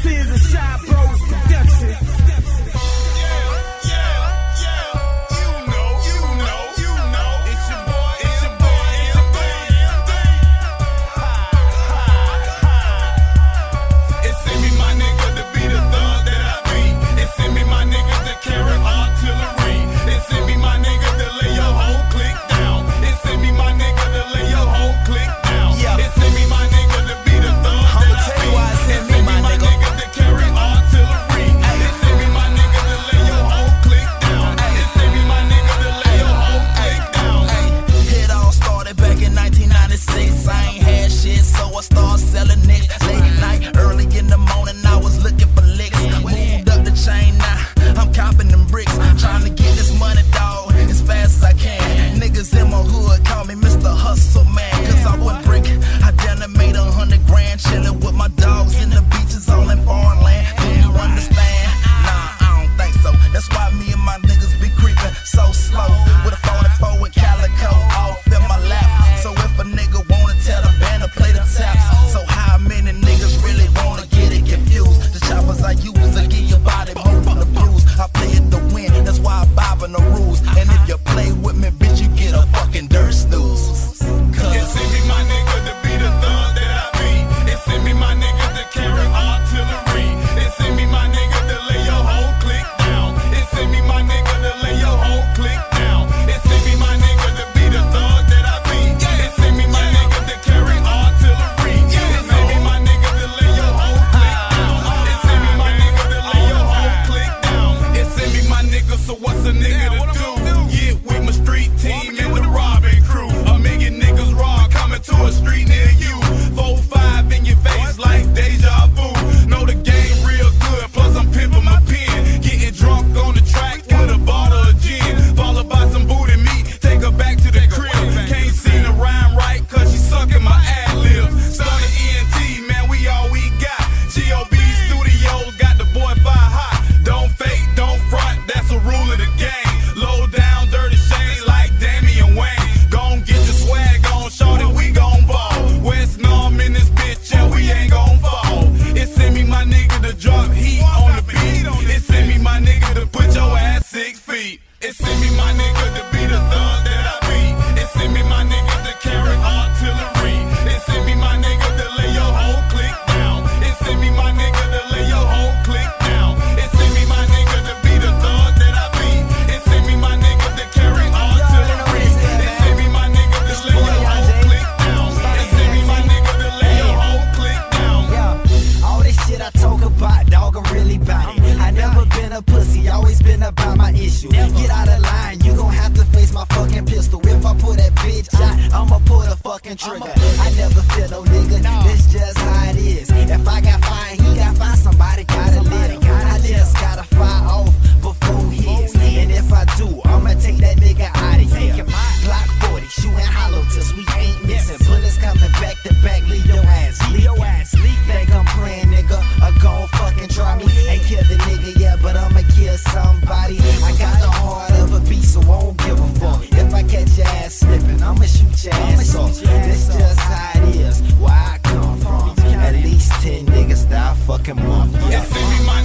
This is a Shy Bros production. Trigger. I never feel no nigga, that's just how it is. If I got fire, he got fire, somebody gotta live. I just gotta fire off before his. And if I do, I'ma take that nigga out of here. Block 40, shooting hollow tips, we ain't missing. Bullets coming back to back, leave your ass leak. Think I'm playing, nigga, or gon' fucking try me. Ain't kill the nigga yet, but I'ma kill somebody. I got the heart of a beast, so I won't give a fuck. If I catch your ass slipping, I'ma shoot your ass off. This just how it is, where I come from. At least 10 niggas that I fucking want. Yeah.